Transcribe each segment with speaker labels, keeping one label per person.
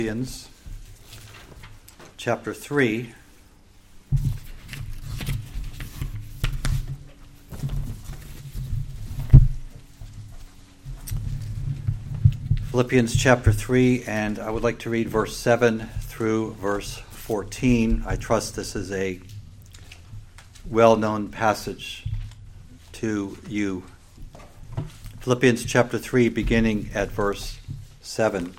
Speaker 1: Philippians chapter 3. Philippians chapter 3, and I would like to read verse 7 through verse 14. I trust this is a well-known passage to you. Philippians chapter 3, beginning at verse 7.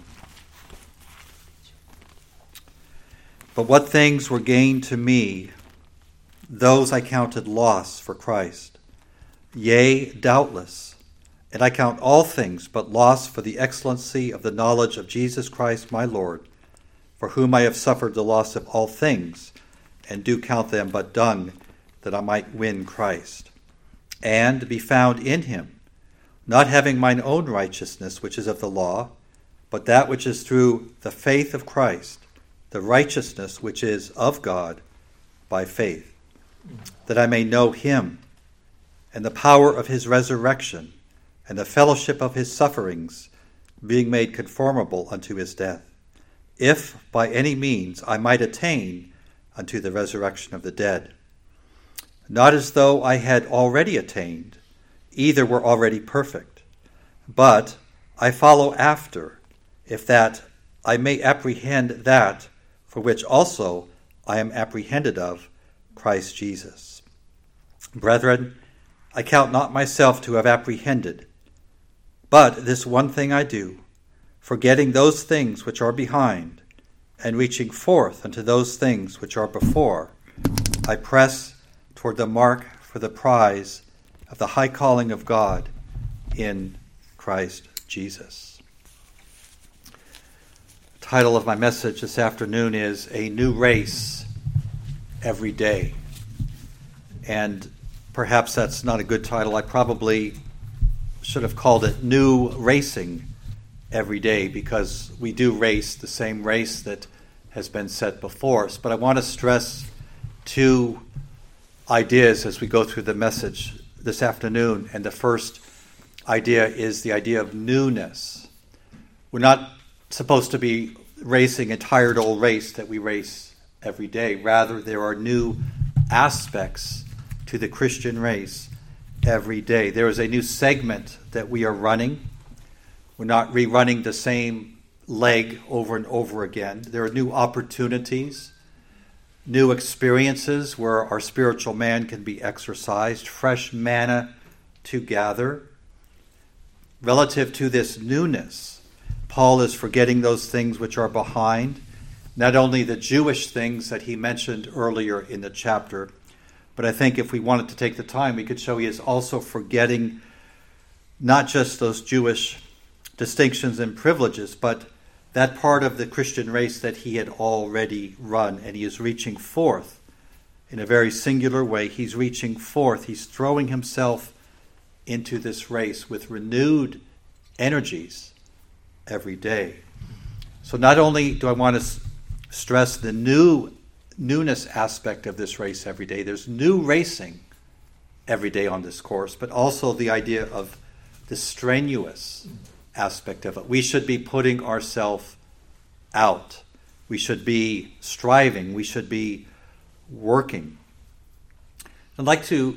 Speaker 1: But what things were gained to me, those I counted loss for Christ. Yea, doubtless, and I count all things but loss for the excellency of the knowledge of Jesus Christ my Lord, for whom I have suffered the loss of all things, and do count them but dung, that I might win Christ, and be found in him, not having mine own righteousness which is of the law, but that which is through the faith of Christ, the righteousness which is of God by faith, that I may know him, and the power of his resurrection, and the fellowship of his sufferings, being made conformable unto his death, if by any means I might attain unto the resurrection of the dead. Not as though I had already attained, either were already perfect, but I follow after, if that I may apprehend that for which also I am apprehended of Christ Jesus. Brethren, I count not myself to have apprehended, but this one thing I do, forgetting those things which are behind, and reaching forth unto those things which are before, I press toward the mark for the prize of the high calling of God in Christ Jesus. The title of my message this afternoon is A New Race Every Day. And perhaps that's not a good title. I probably should have called it New Racing Every Day, because we do race the same race that has been set before us. But I want to stress two ideas as we go through the message this afternoon. And the first idea is the idea of newness. We're not supposed to be racing a tired old race that we race every day. Rather, there are new aspects to the Christian race every day. There is a new segment that we are running. We're not rerunning the same leg over and over again. There are new opportunities, new experiences where our spiritual man can be exercised, fresh manna to gather. Relative to this newness, Paul is forgetting those things which are behind, not only the Jewish things that he mentioned earlier in the chapter, but I think if we wanted to take the time, we could show he is also forgetting not just those Jewish distinctions and privileges, but that part of the Christian race that he had already run, and he is reaching forth in a very singular way. He's reaching forth. He's throwing himself into this race with renewed energies every day. So not only do I want to stress the newness aspect of this race every day, there's new racing every day on this course, but also the idea of the strenuous aspect of it. We should be putting ourselves out. We should be striving. We should be working. I'd like to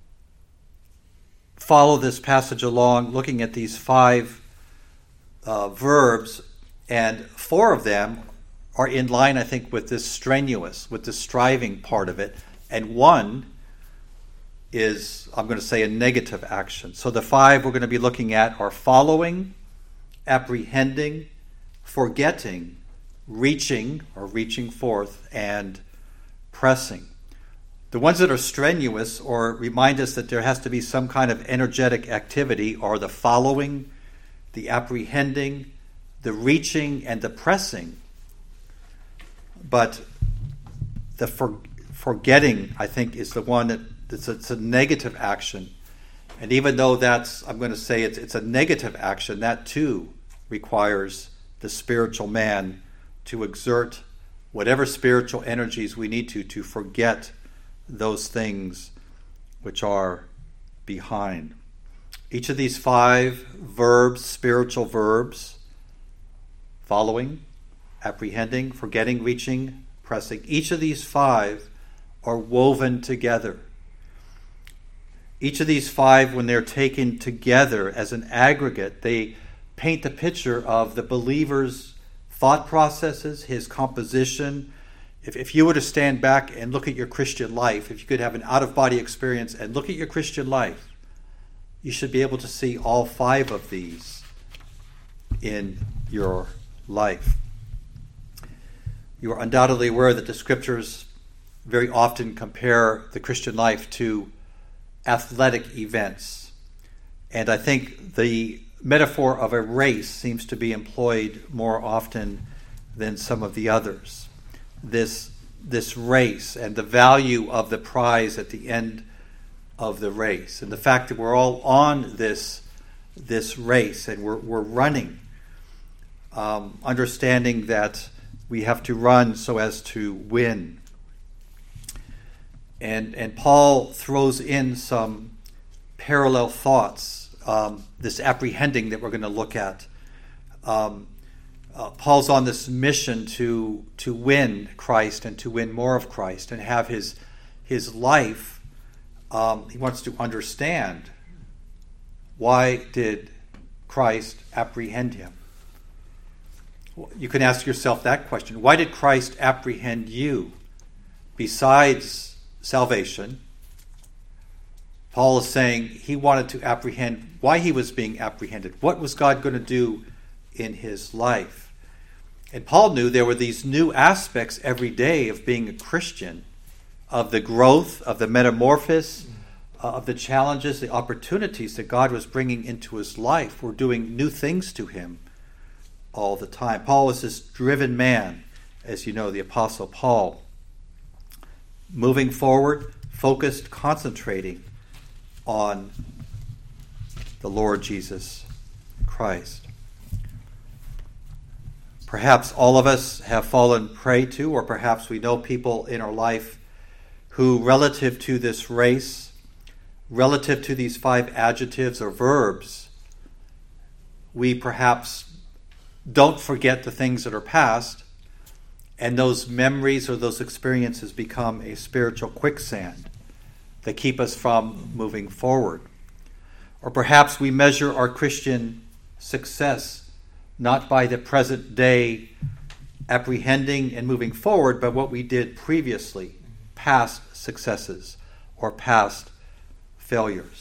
Speaker 1: follow this passage along, looking at these five verbs, and four of them are in line, I think, with this strenuous, with the striving part of it, and one is, I'm going to say, a negative action. So the five we're going to be looking at are following, apprehending, forgetting, reaching or reaching forth, and pressing. The ones that are strenuous or remind us that there has to be some kind of energetic activity are the following, the apprehending, the reaching, and the pressing. But the forgetting, I think, is the one that it's a negative action. And even though I'm going to say it's a negative action, that too requires the spiritual man to exert whatever spiritual energies we need to forget those things which are behind. Each of these five verbs, spiritual verbs, following, apprehending, forgetting, reaching, pressing. Each of these five are woven together. Each of these five, when they're taken together as an aggregate, they paint the picture of the believer's thought processes, his composition. If you were to stand back and look at your Christian life, if you could have an out-of-body experience and look at your Christian life, you should be able to see all five of these in your life. You are undoubtedly aware that the Scriptures very often compare the Christian life to athletic events. And I think the metaphor of a race seems to be employed more often than some of the others. This race and the value of the prize at the end of the race, and the fact that we're all on this race and we're running, understanding that we have to run so as to win. And Paul throws in some parallel thoughts, this apprehending that we're going to look at. Paul's on this mission to win Christ and to win more of Christ and have his life. He wants to understand, why did Christ apprehend him? You can ask yourself that question. Why did Christ apprehend you? Besides salvation, Paul is saying he wanted to apprehend why he was being apprehended. What was God going to do in his life? And Paul knew there were these new aspects every day of being a Christian, of the growth, of the metamorphosis, of the challenges, the opportunities that God was bringing into his life. Were doing new things to him all the time. Paul was this driven man, as you know, the Apostle Paul. Moving forward, focused, concentrating on the Lord Jesus Christ. Perhaps all of us have fallen prey to, or perhaps we know people in our life who, relative to this race, relative to these five adjectives or verbs, we perhaps don't forget the things that are past, and those memories or those experiences become a spiritual quicksand that keep us from moving forward. Or perhaps we measure our Christian success not by the present day apprehending and moving forward, but what we did previously, past successes or past failures.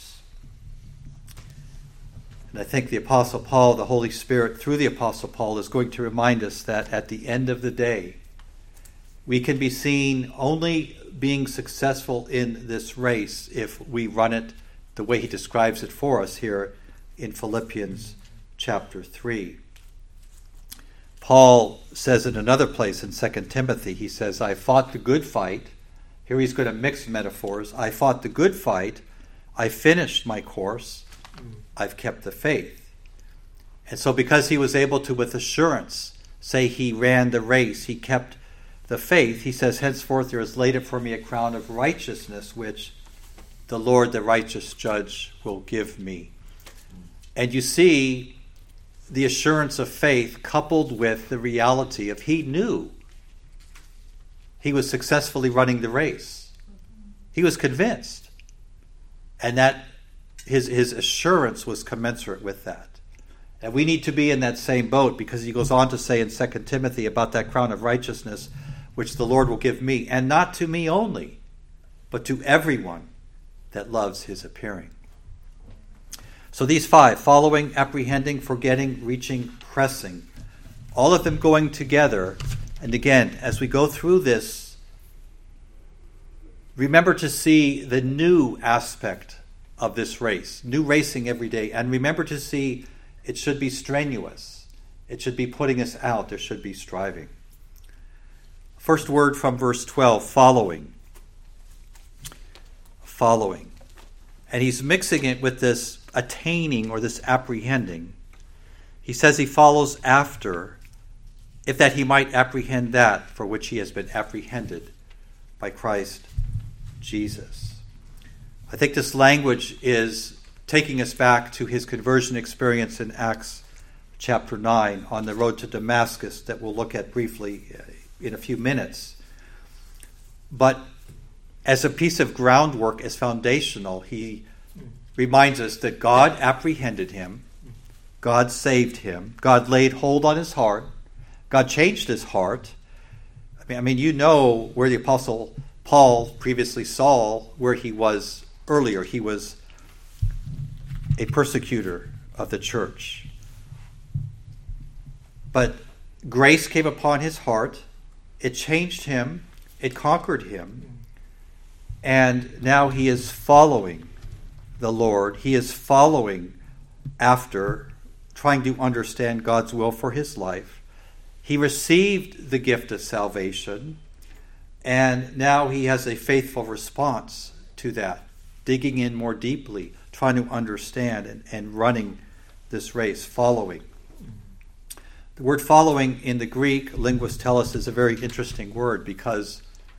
Speaker 1: And I think the Apostle Paul, the Holy Spirit, through the Apostle Paul, is going to remind us that at the end of the day, we can be seen only being successful in this race if we run it the way he describes it for us here in Philippians chapter 3. Paul says in another place in 2 Timothy, he says, I fought the good fight. Here he's going to mix metaphors. I fought the good fight. I finished my course. I've kept the faith. And so because he was able to, with assurance, say he ran the race, he kept the faith, he says, henceforth there is laid up for me a crown of righteousness, which the Lord, the righteous judge, will give me. And you see the assurance of faith coupled with the reality of he knew he was successfully running the race. He was convinced. And that his assurance was commensurate with that. And we need to be in that same boat, because he goes on to say in 2 Timothy about that crown of righteousness, which the Lord will give me, and not to me only, but to everyone that loves his appearing. So these five, following, apprehending, forgetting, reaching, pressing, all of them going together. And again, as we go through this, remember to see the new aspect of this race, new racing every day, and remember to see it should be strenuous. It should be putting us out. There should be striving. First word from verse 12, following. Following. And he's mixing it with this attaining or this apprehending. He says he follows after, if that he might apprehend that for which he has been apprehended by Christ Jesus. I think this language is taking us back to his conversion experience in Acts chapter 9 on the road to Damascus that we'll look at briefly in a few minutes. But as a piece of groundwork, as foundational, he reminds us that God apprehended him, God saved him, God laid hold on his heart, God changed his heart. I mean, you know where the Apostle Paul, previously Saul, where he was earlier. He was a persecutor of the church. But grace came upon his heart. It changed him. It conquered him. And now he is following the Lord. He is following after, trying to understand God's will for his life. He received the gift of salvation, and now he has a faithful response to that, digging in more deeply, trying to understand and running this race, following. The word following in the Greek, linguists tell us, is a very interesting word because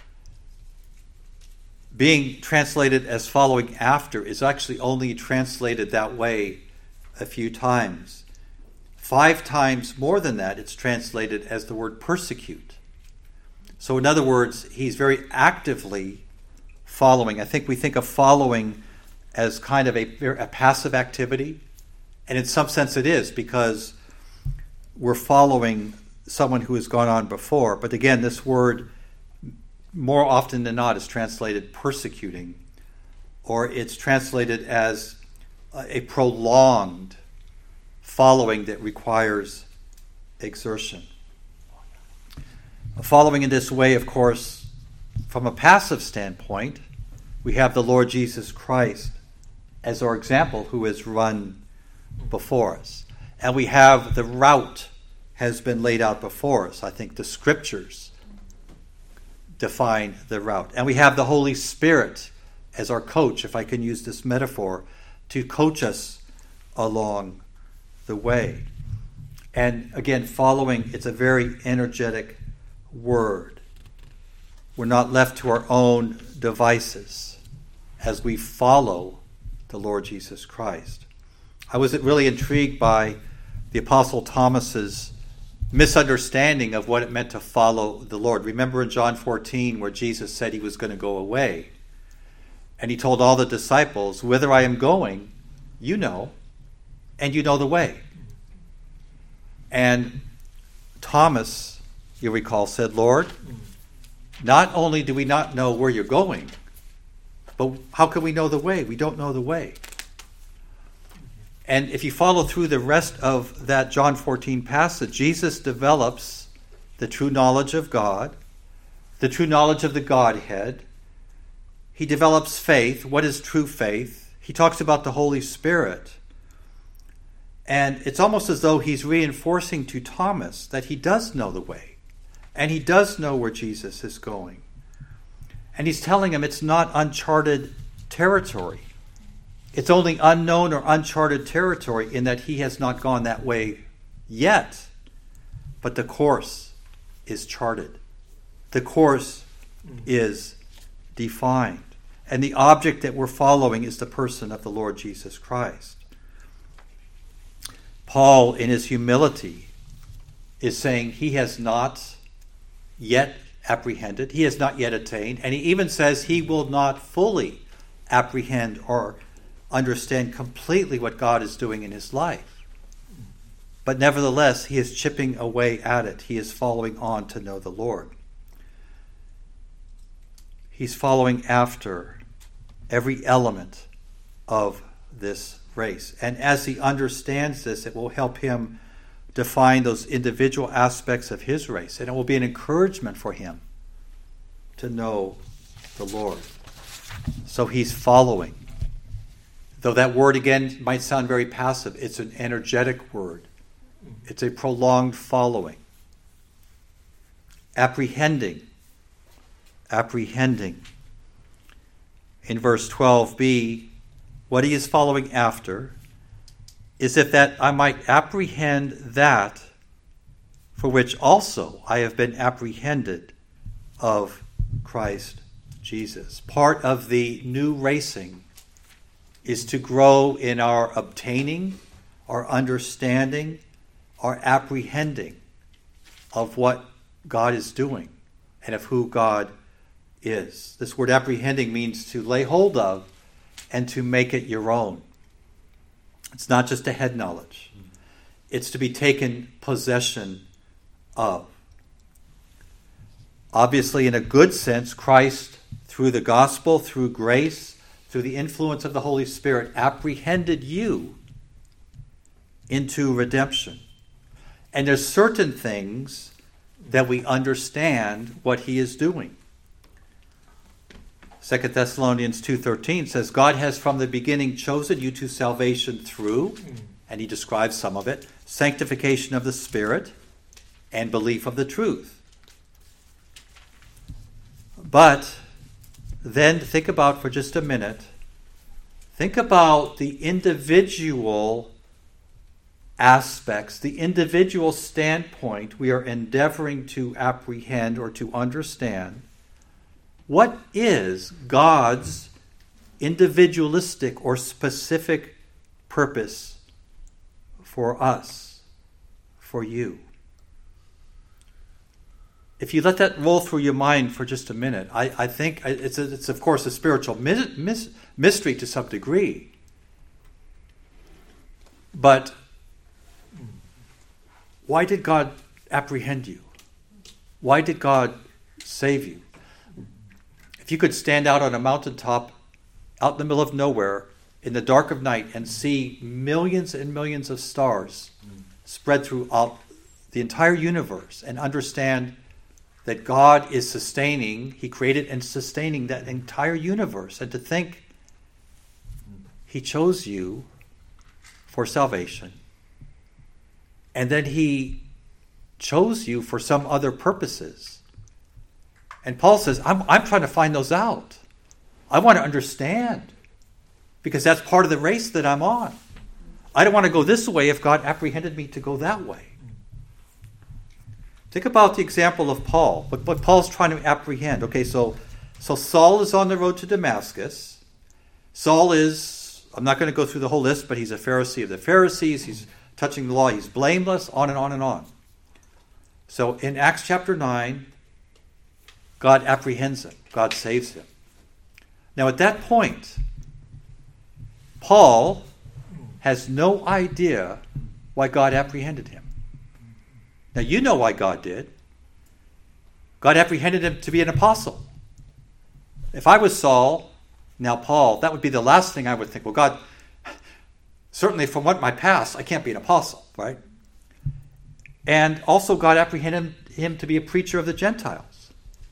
Speaker 1: being translated as following after is actually only translated that way a few times. 5 times more than that, it's translated as the word persecute. So in other words, he's very actively following. I think we think of following as kind of a passive activity, and in some sense it is, because we're following someone who has gone on before. But again, this word, more often than not, is translated persecuting, or it's translated as a prolonged following that requires exertion. Following in this way, of course, from a passive standpoint, we have the Lord Jesus Christ as our example, who has run before us. And we have the route has been laid out before us. I think the scriptures define the route. And we have the Holy Spirit as our coach, if I can use this metaphor, to coach us along the way. And again, following, it's a very energetic word. We're not left to our own devices as we follow the Lord Jesus Christ. I was really intrigued by the Apostle Thomas's misunderstanding of what it meant to follow the Lord. Remember in John 14 where Jesus said he was going to go away. And he told all the disciples, whither I am going, you know, and you know the way. And Thomas, you recall, said, Lord, not only do we not know where you're going, but how can we know the way? We don't know the way. And if you follow through the rest of that John 14 passage, Jesus develops the true knowledge of God, the true knowledge of the Godhead. He develops faith. What is true faith? He talks about the Holy Spirit. And it's almost as though he's reinforcing to Thomas that he does know the way. And he does know where Jesus is going. And he's telling him it's not uncharted territory. It's only unknown or uncharted territory in that he has not gone that way yet. But the course is charted. The course is defined. And the object that we're following is the person of the Lord Jesus Christ. Paul, in his humility, is saying he has not yet apprehended, he has not yet attained, and he even says he will not fully apprehend or understand completely what God is doing in his life. But nevertheless, he is chipping away at it. He is following on to know the Lord. He's following after every element of this race. And as he understands this, it will help him define those individual aspects of his race. And it will be an encouragement for him to know the Lord. So he's following. Though that word again might sound very passive, it's an energetic word. It's a prolonged following. Apprehending. In verse 12b, what he is following after is if that I might apprehend that for which also I have been apprehended of Christ Jesus. Part of the new racing is to grow in our obtaining, our understanding, are apprehending of what God is doing and of who God is. This word apprehending means to lay hold of and to make it your own. It's not just a head knowledge. It's to be taken possession of. Obviously, in a good sense, Christ, through the gospel, through grace, through the influence of the Holy Spirit, apprehended you into redemption. And there's certain things that we understand what he is doing. 2 Thessalonians 2:13 says, God has from the beginning chosen you to salvation through, and he describes some of it, sanctification of the Spirit and belief of the truth. But then think about for just a minute, think about the individual aspects, the individual standpoint we are endeavoring to apprehend or to understand. What is God's individualistic or specific purpose for us, for you? If you let that roll through your mind for just a minute, I think it's of course a spiritual mystery to some degree. But why did God apprehend you? Why did God save you? If you could stand out on a mountaintop out in the middle of nowhere in the dark of night and see millions and millions of stars spread throughout the entire universe and understand that God is sustaining, he created and sustaining that entire universe, and to think he chose you for salvation, and then he chose you for some other purposes. And Paul says, I'm trying to find those out. I want to understand, because that's part of the race that I'm on. I don't want to go this way if God apprehended me to go that way. Think about the example of Paul, what Paul's trying to apprehend. Okay, so Saul is on the road to Damascus. Saul is, I'm not going to go through the whole list, but he's a Pharisee of the Pharisees. He's touching the law. He's blameless, on and on and on. So in Acts chapter 9, God apprehends him. God saves him. Now at that point, Paul has no idea why God apprehended him. Now you know why God did. God apprehended him to be an apostle. If I was Saul, now Paul, that would be the last thing I would think. Well, God, certainly from what my past, I can't be an apostle, right? And also God apprehended him to be a preacher of the Gentiles.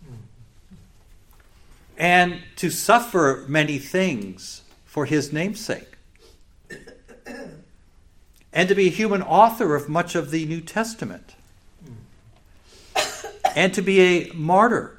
Speaker 1: And to suffer many things for his namesake. And to be a human author of much of the New Testament. And to be a martyr.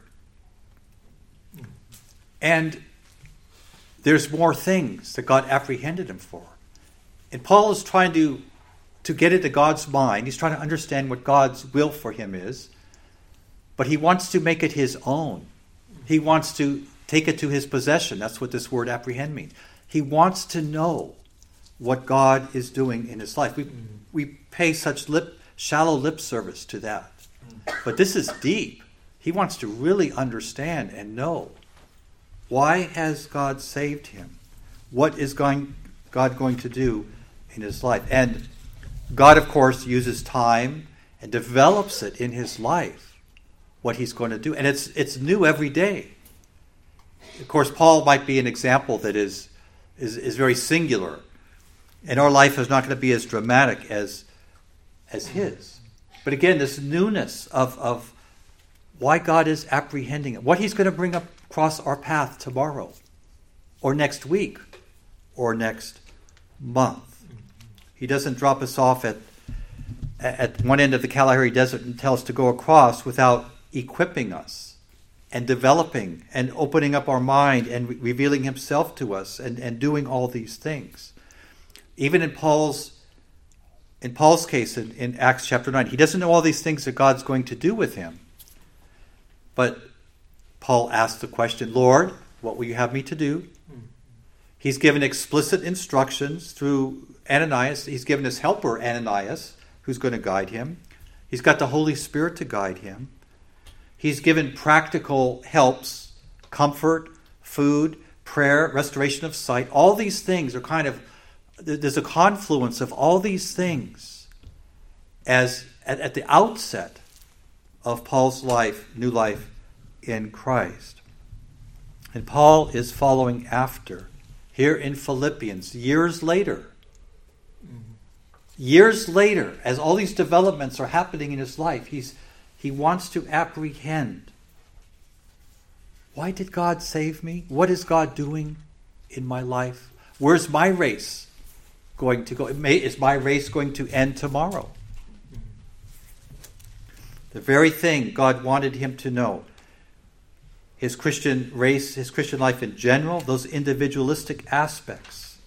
Speaker 1: And there's more things that God apprehended him for. And Paul is trying to get into God's mind. He's trying to understand what God's will for him is. But he wants to make it his own. He wants to take it to his possession. That's what this word apprehend means. He wants to know what God is doing in his life. We pay such shallow lip service to that. But this is deep. He wants to really understand and know. Why has God saved him? What is God going to do in his life? And God, of course, uses time and develops it in his life, what he's going to do. And it's new every day. Of course, Paul might be an example that is very singular. And our life is not going to be as dramatic as his. But again, this newness of why God is apprehending it, what he's going to bring up across our path tomorrow, or next week, or next month. He doesn't drop us off at one end of the Kalahari Desert and tell us to go across without equipping us and developing and opening up our mind and revealing himself to us and doing all these things. Even in Paul's case, in Acts chapter 9, he doesn't know all these things that God's going to do with him. But Paul asked the question, Lord, what will you have me to do? He's given explicit instructions through Ananias. He's given his helper, Ananias, who's going to guide him. He's got the Holy Spirit to guide him. He's given practical helps, comfort, food, prayer, restoration of sight. All these things are there's a confluence of all these things as at the outset of Paul's life, new life in Christ. And Paul is following after here in Philippians years later. Years later, as all these developments are happening in his life, he wants to apprehend. Why did God save me? What is God doing in my life? Where's my race going to go? Is my race going to end tomorrow? The very thing God wanted him to know. His Christian race, his Christian life in general, those individualistic aspects.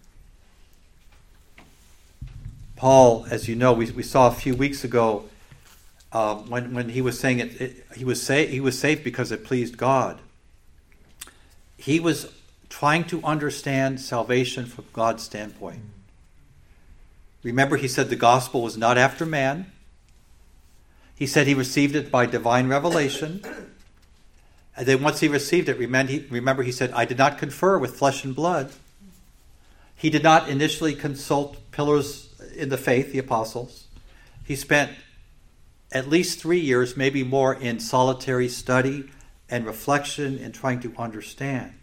Speaker 1: Paul, as you know, we saw a few weeks ago when he was saying he was saved because it pleased God. He was trying to understand salvation from God's standpoint. Remember, he said the gospel was not after man. He said he received it by divine revelation. And then once he received it, remember he said, I did not confer with flesh and blood. He did not initially consult pillars in the faith, the apostles. He spent at least 3 years, maybe more, in solitary study and reflection and trying to understand.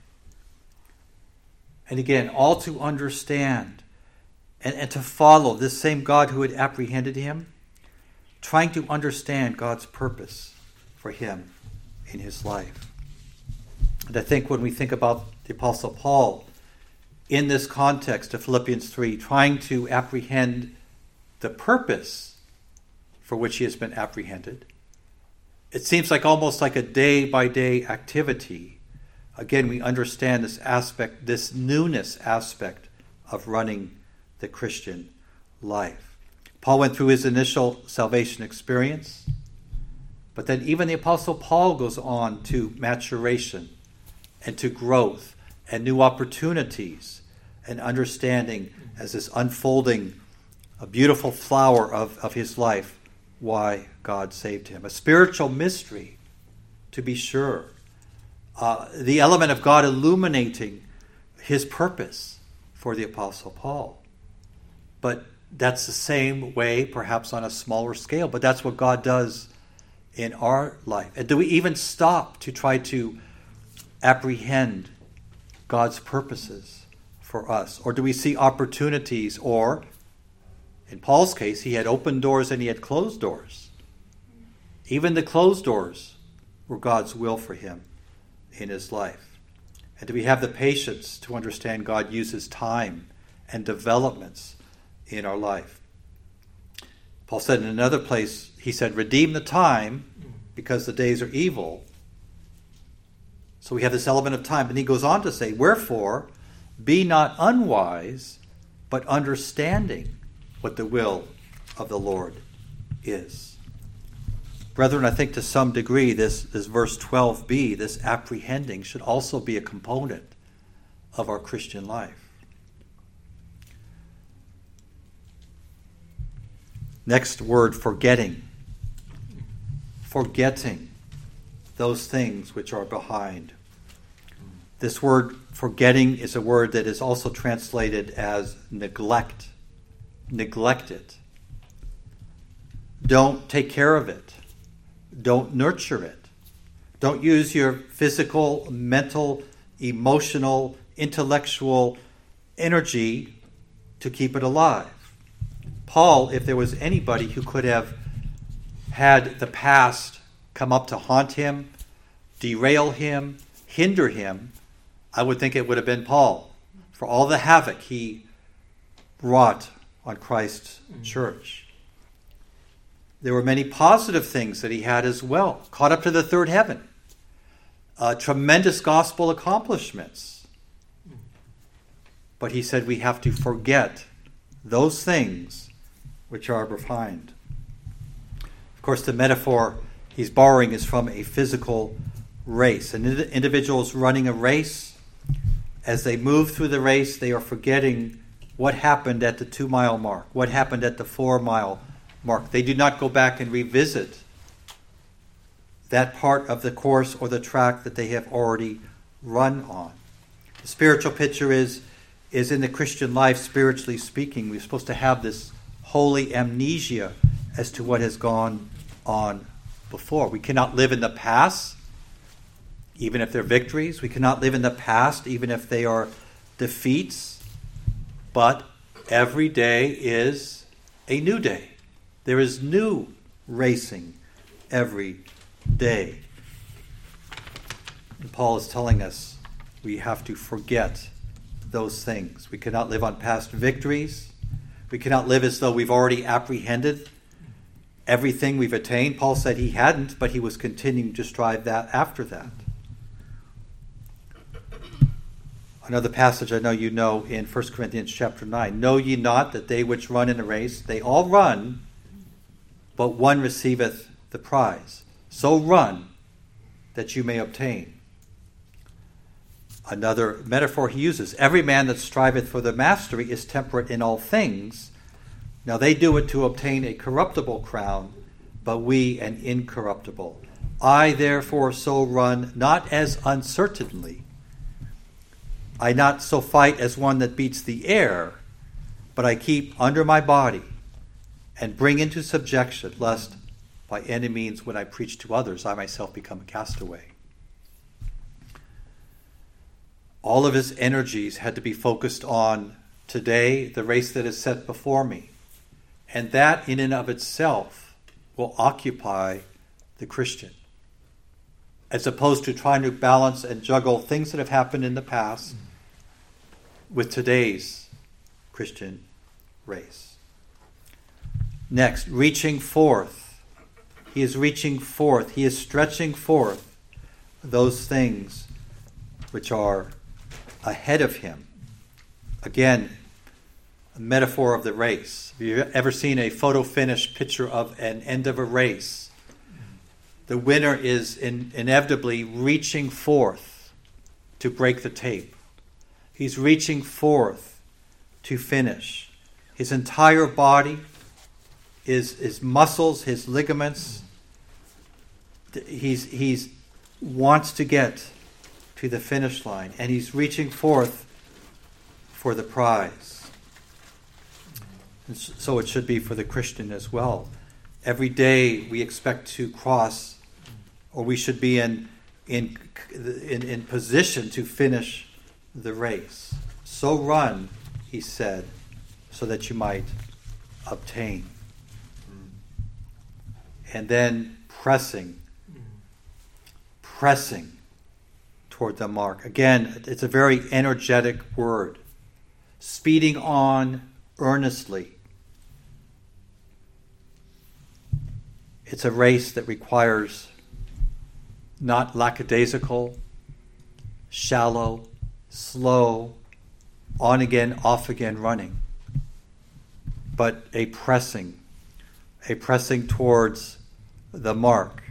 Speaker 1: And again, all to understand and to follow this same God who had apprehended him, trying to understand God's purpose for him in his life. And I think when we think about the Apostle Paul in this context of Philippians 3, trying to apprehend the purpose for which he has been apprehended, it seems like almost like a day-by-day activity. Again, we understand this aspect, this newness aspect of running the Christian life. Paul went through his initial salvation experience, but then even the Apostle Paul goes on to maturation and to growth and new opportunities and understanding as this unfolding, a beautiful flower of his life, why God saved him. A spiritual mystery, to be sure. The element of God illuminating his purpose for the Apostle Paul. But that's the same way, perhaps on a smaller scale, but that's what God does in our life. And do we even stop to try to apprehend God's purposes for us? Or do we see opportunities? Or, in Paul's case, he had open doors and he had closed doors. Even the closed doors were God's will for him in his life. And do we have the patience to understand God uses time and developments in our life? Paul said in another place, he said, redeem the time because the days are evil. So we have this element of time. And he goes on to say, wherefore, be not unwise, but understanding what the will of the Lord is. Brethren, I think to some degree this verse 12b, this apprehending, should also be a component of our Christian life. Next word, forgetting. Forgetting those things which are behind. This word forgetting is a word that is also translated as neglect. Neglect it. Don't take care of it. Don't nurture it. Don't use your physical, mental, emotional, intellectual energy to keep it alive. Paul, if there was anybody who could have had the past come up to haunt him, derail him, hinder him, I would think it would have been Paul, for all the havoc he wrought on Christ's church. There were many positive things that he had as well. Caught up to the third heaven. Tremendous gospel accomplishments. But he said we have to forget those things which are behind. Of course, the metaphor he's borrowing is from a physical race. An individual is running a race. As they move through the race, they are forgetting what happened at the 2-mile mark, what happened at the 4-mile mark. They do not go back and revisit that part of the course or the track that they have already run on. The spiritual picture is in the Christian life, spiritually speaking. We're supposed to have this holy amnesia as to what has gone on before. We cannot live in the past, even if they're victories. We cannot live in the past, even if they are defeats. But every day is a new day. There is new racing every day. And Paul is telling us we have to forget those things. We cannot live on past victories. We cannot live as though we've already apprehended everything we've attained. Paul said he hadn't, but he was continuing to strive that after that. Another passage I know you know in 1 Corinthians chapter 9. Know ye not that they which run in a race, they all run, but one receiveth the prize. So run that you may obtain. Another metaphor he uses, every man that striveth for the mastery is temperate in all things. Now they do it to obtain a corruptible crown, but we an incorruptible. I therefore so run, not as uncertainly. I not so fight as one that beats the air, but I keep under my body and bring into subjection, lest by any means when I preach to others, I myself become a castaway. All of his energies had to be focused on today, the race that is set before me. And that in and of itself will occupy the Christian. As opposed to trying to balance and juggle things that have happened in the past with today's Christian race. Next, reaching forth. He is reaching forth. He is stretching forth those things which are ahead of him. Again, a metaphor of the race. Have you ever seen a photo finish picture of an end of a race? The winner is inevitably reaching forth to break the tape. He's reaching forth to finish. His entire body, his muscles, his ligaments, he's wants to get to the finish line, and he's reaching forth for the prize. And so it should be for the Christian as well. Every day we expect to cross, or we should be in position to finish the race. So run, he said, so that you might obtain. And then pressing toward the mark. Again, it's a very energetic word. Speeding on earnestly. It's a race that requires not lackadaisical, shallow, slow, on again, off again running, but a pressing towards the mark.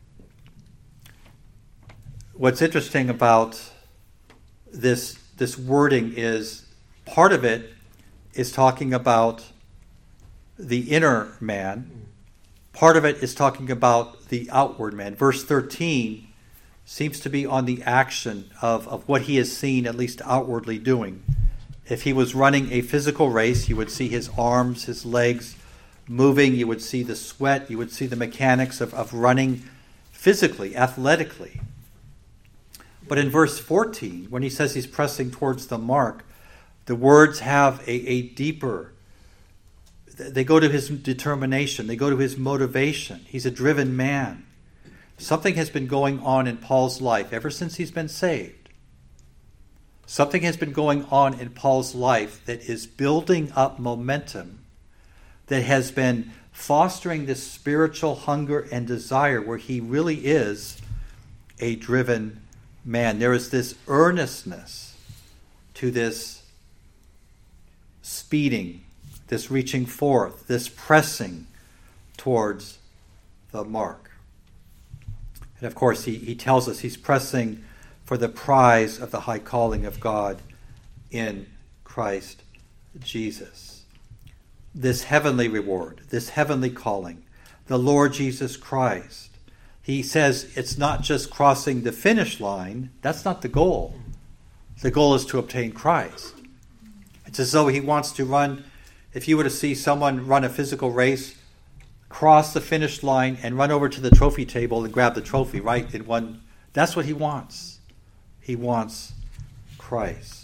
Speaker 1: What's interesting about this wording is part of it is talking about the inner man. Part of it is talking about the outward man. Verse 13 seems to be on the action of what he is seen, at least outwardly, doing. If he was running a physical race, you would see his arms, his legs moving. You would see the sweat. You would see the mechanics of running physically, athletically. But in verse 14, when he says he's pressing towards the mark, the words have a deeper, they go to his determination, they go to his motivation. He's a driven man. Something has been going on in Paul's life ever since he's been saved. Something has been going on in Paul's life that is building up momentum, that has been fostering this spiritual hunger and desire where he really is a driven man. There is this earnestness to this speeding, this reaching forth, this pressing towards the mark. And of course, he tells us he's pressing for the prize of the high calling of God in Christ Jesus. this heavenly reward, this heavenly calling, the Lord Jesus Christ. He says it's not just crossing the finish line. That's not the goal. The goal is to obtain Christ. It's as though he wants to run, if you were to see someone run a physical race, cross the finish line and run over to the trophy table and grab the trophy right in one. That's what he wants. He wants Christ.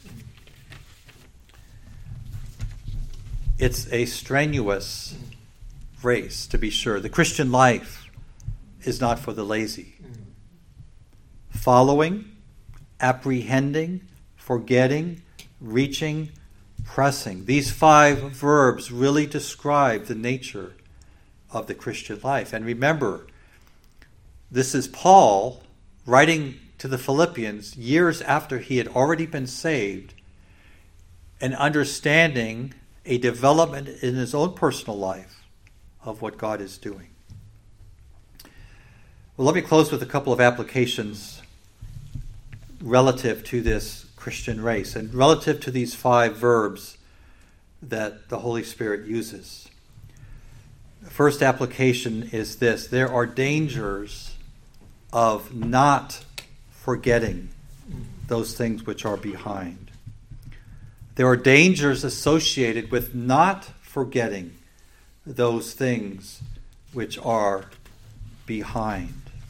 Speaker 1: It's a strenuous race, to be sure. The Christian life is not for the lazy. Following, apprehending, forgetting, reaching, pressing. These 5 verbs really describe the nature of the Christian life. And remember, this is Paul writing to the Philippians years after he had already been saved and understanding a development in his own personal life of what God is doing. Well, let me close with a couple of applications relative to this Christian race and relative to these 5 verbs that the Holy Spirit uses. The first application is this: there are dangers of not forgetting those things which are behind. There are dangers associated with not forgetting those things which are behind.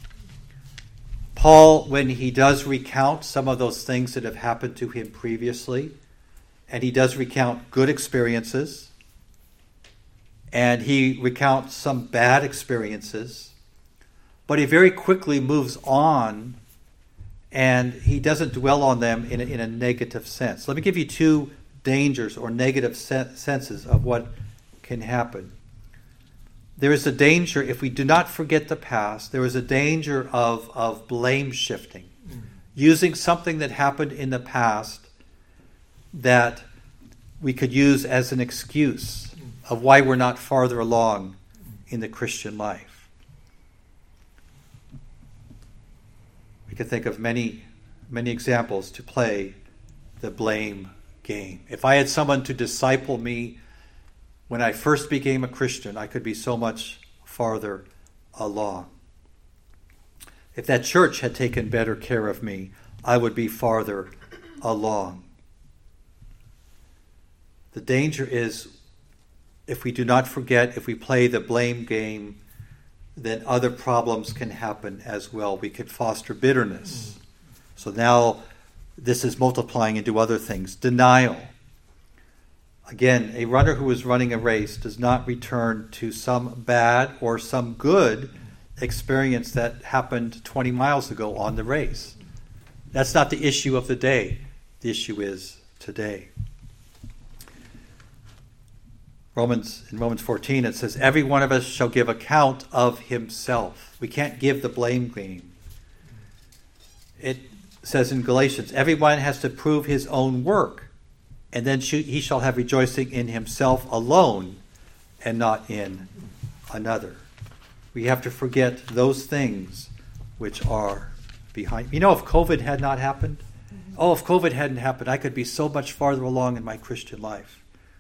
Speaker 1: Paul, when he does recount some of those things that have happened to him previously, and he does recount good experiences, and he recounts some bad experiences, but he very quickly moves on and he doesn't dwell on them in a negative sense. Let me give you 2 dangers or negative senses of what can happen. There is a danger, if we do not forget the past, there is a danger of blame shifting, using something that happened in the past that we could use as an excuse of why we're not farther along in the Christian life. We can think of many, many examples to play the blame game. If I had someone to disciple me when I first became a Christian, I could be so much farther along. If that church had taken better care of me, I would be farther along. The danger is, if we do not forget, if we play the blame game, then other problems can happen as well. We could foster bitterness. So now this is multiplying into other things. Denial. Again, a runner who is running a race does not return to some bad or some good experience that happened 20 miles ago on the race. That's not the issue of the day. The issue is today. In Romans 14, it says, every one of us shall give account of himself. We can't give the blame game. It says in Galatians, everyone has to prove his own work, and then he shall have rejoicing in himself alone and not in another. We have to forget those things which are behind. You know, if COVID had not happened, if COVID hadn't happened, I could be so much farther along in my Christian life.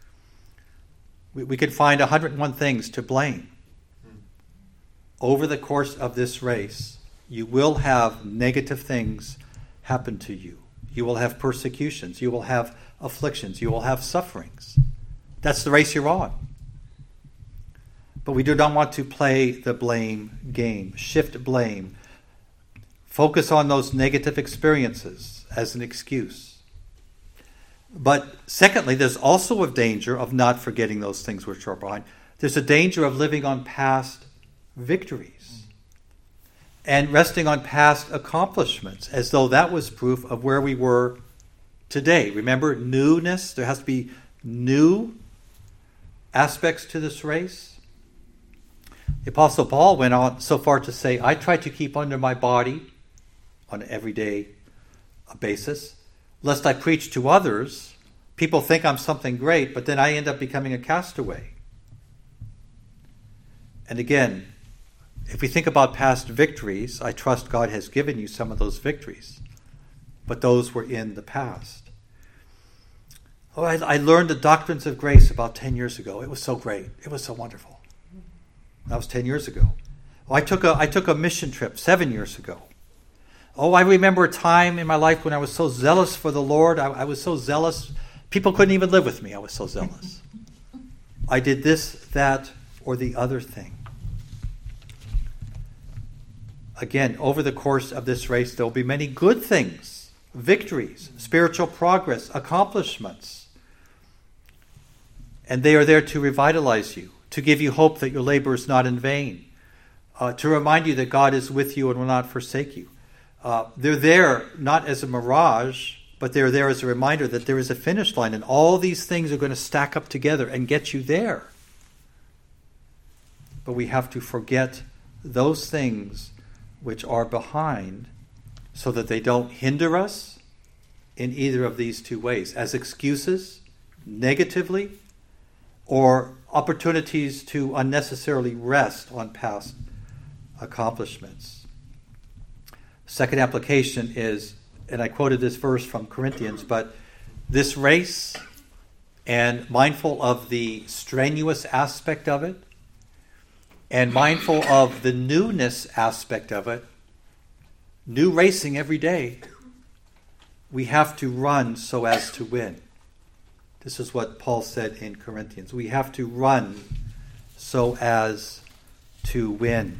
Speaker 1: We could find 101 things to blame. Over the course of this race, you will have negative things happen to you. You will have persecutions. You will have afflictions. You will have sufferings. That's the race you're on. But we do not want to play the blame game. Shift blame. Focus on those negative experiences as an excuse. But secondly, there's also a danger of not forgetting those things which are behind. There's a danger of living on past victories and resting on past accomplishments as though that was proof of where we were today. Remember, newness. There has to be new aspects to this race. The Apostle Paul went on so far to say, I try to keep under my body on an everyday basis, lest I preach to others. People think I'm something great, but then I end up becoming a castaway. And again, if we think about past victories, I trust God has given you some of those victories, but those were in the past. Oh, I learned the doctrines of grace about 10 years ago. It was so great. It was so wonderful. That was 10 years ago. Oh, I took a mission trip 7 years ago. Oh, I remember a time in my life when I was so zealous for the Lord. I was so zealous. People couldn't even live with me. I was so zealous. I did this, that, or the other thing. Again, over the course of this race, there will be many good things, victories, spiritual progress, accomplishments. And they are there to revitalize you, to give you hope that your labor is not in vain, to remind you that God is with you and will not forsake you. They're there not as a mirage, but they're there as a reminder that there is a finish line, and all these things are going to stack up together and get you there. But we have to forget those things which are behind so that they don't hinder us in either of these two ways, as excuses, negatively, or opportunities to unnecessarily rest on past accomplishments. Second application is, and I quoted this verse from Corinthians, but this race, and mindful of the strenuous aspect of it, and mindful of the newness aspect of it, new racing every day, we have to run so as to win. This is what Paul said in Corinthians. We have to run so as to win.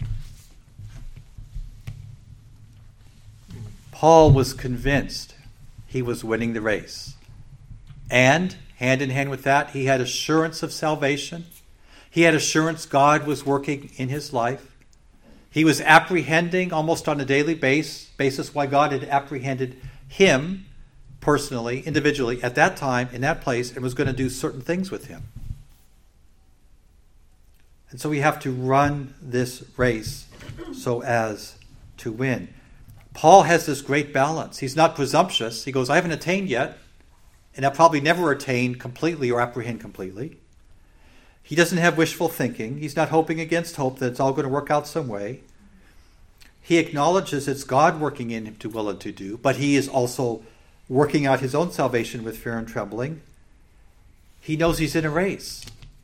Speaker 1: Paul was convinced he was winning the race. And, hand in hand with that, he had assurance of salvation. He had assurance God was working in his life. He was apprehending almost on a daily basis why God had apprehended him personally, individually, at that time, in that place, and was going to do certain things with him. And so we have to run this race so as to win. Paul has this great balance. He's not presumptuous. He goes, I haven't attained yet, and I'll probably never attain completely or apprehend completely. He doesn't have wishful thinking. He's not hoping against hope that it's all going to work out some way. He acknowledges it's God working in him to will and to do, but he is also working out his own salvation with fear and trembling. He knows he's in a race.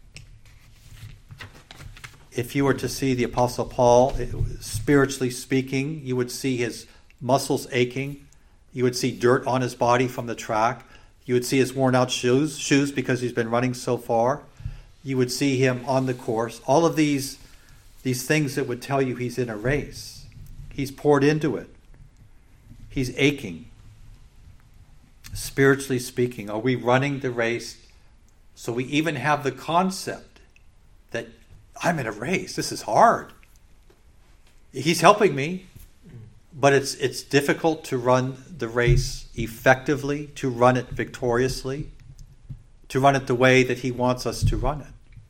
Speaker 1: If you were to see the Apostle Paul, spiritually speaking, you would see his muscles aching. You would see dirt on his body from the track. You would see his worn out shoes because he's been running so far. You would see him on the course. All of these things that would tell you he's in a race. He's poured into it. He's aching. Spiritually speaking, are we running the race so we even have the concept that I'm in a race? This is hard. He's helping me, but it's difficult to run the race effectively, to run it victoriously, to run it the way that he wants us to run it.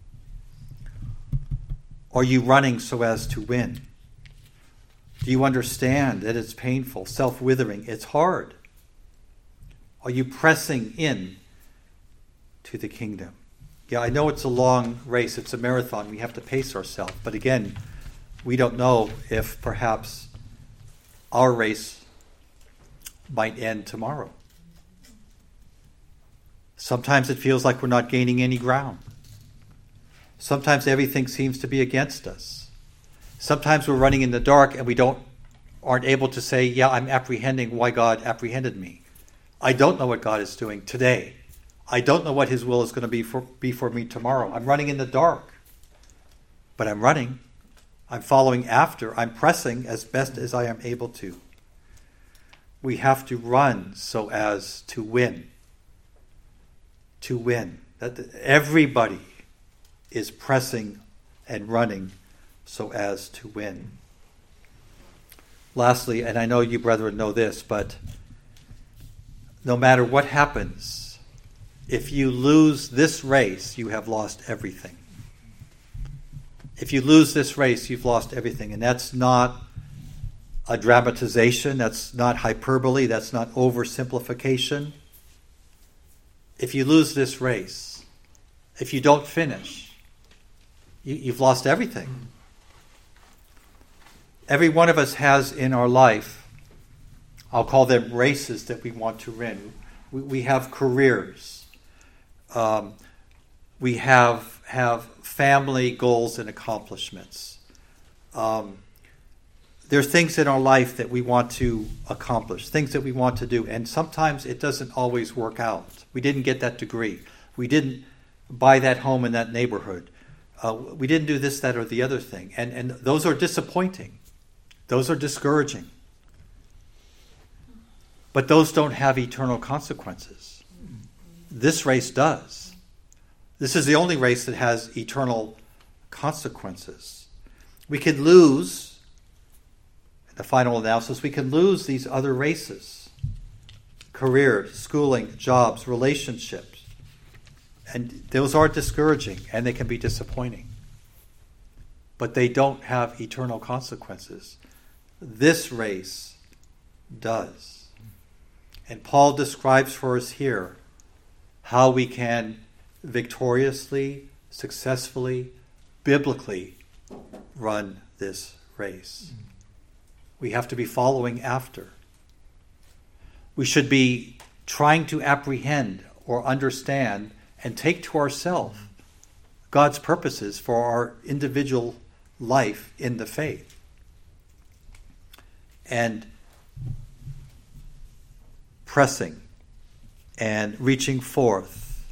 Speaker 1: Are you running so as to win? Do you understand that it's painful, self-withering, it's hard? Are you pressing in to the kingdom? Yeah, I know it's a long race, it's a marathon, we have to pace ourselves, but again, we don't know if perhaps our race might end tomorrow. Sometimes it feels like we're not gaining any ground. Sometimes everything seems to be against us. Sometimes we're running in the dark and we aren't able to say, yeah, I'm apprehending why God apprehended me. I don't know what God is doing today. I don't know what his will is going to be for me tomorrow. I'm running in the dark. But I'm running. I'm following after. I'm pressing as best as I am able to. We have to run so as to win. To win. That everybody is pressing and running so as to win. Lastly, and I know you brethren know this, but no matter what happens, if you lose this race, you have lost everything. If you lose this race, you've lost everything. And that's not a dramatization, that's not hyperbole, that's not oversimplification. If you lose this race, if you don't finish, you've lost everything. Every one of us has in our life, I'll call them races that we want to win. We have careers. We have family goals and accomplishments. There are things in our life that we want to accomplish, things that we want to do, and sometimes it doesn't always work out. We didn't get that degree. We didn't buy that home in that neighborhood. We didn't do this, that, or the other thing. And those are disappointing. Those are discouraging. But those don't have eternal consequences. This race does. This is the only race that has eternal consequences. We can lose, in the final analysis, we can lose these other races. Career, schooling, jobs, relationships. And those are discouraging and they can be disappointing. But they don't have eternal consequences. This race does. And Paul describes for us here how we can victoriously, successfully, biblically run this race. We have to be following after. We should be trying to apprehend or understand and take to ourselves God's purposes for our individual life in the faith. And pressing and reaching forth.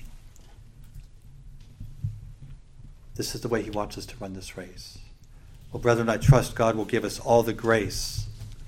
Speaker 1: This is the way he wants us to run this race. Well, brethren, I trust God will give us all the grace.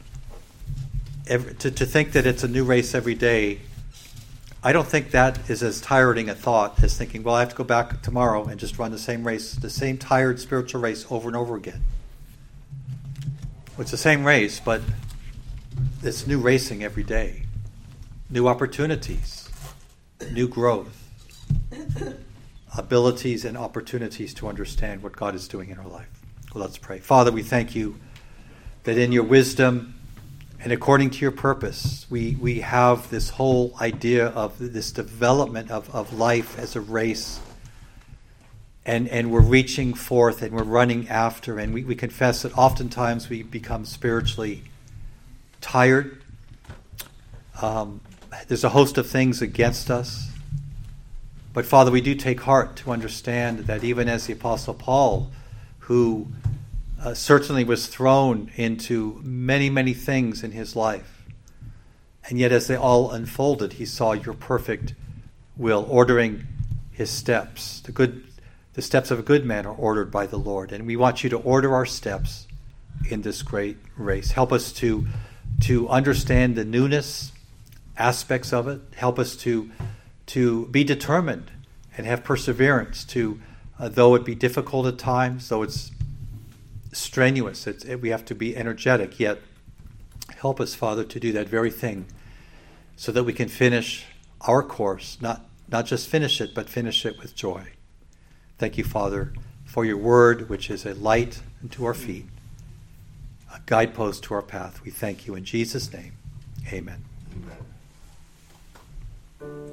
Speaker 1: To think that it's a new race every day, I don't think that is as tiring a thought as thinking, well, I have to go back tomorrow and just run the same race, the same tired spiritual race over and over again. Well, it's the same race, but it's new racing every day. New opportunities, new growth, abilities and opportunities to understand what God is doing in our life. Well, let's pray. Father, we thank you that in your wisdom and according to your purpose, we have this whole idea of this development of life as a race. And we're reaching forth and we're running after. And we confess that oftentimes we become spiritually tired. There's a host of things against us. But Father, we do take heart to understand that even as the Apostle Paul, who certainly was thrown into many, many things in his life, and yet as they all unfolded, he saw your perfect will, ordering his steps. The steps of a good man are ordered by the Lord, and we want you to order our steps in this great race. Help us to understand the newness aspects of it. Help us to be determined and have perseverance to, though it be difficult at times, though it's strenuous, we have to be energetic, yet help us, Father, to do that very thing so that we can finish our course, not just finish it, but finish it with joy. Thank you, Father, for your word, which is a light unto our feet, a guidepost to our path. We thank you in Jesus' name. Amen.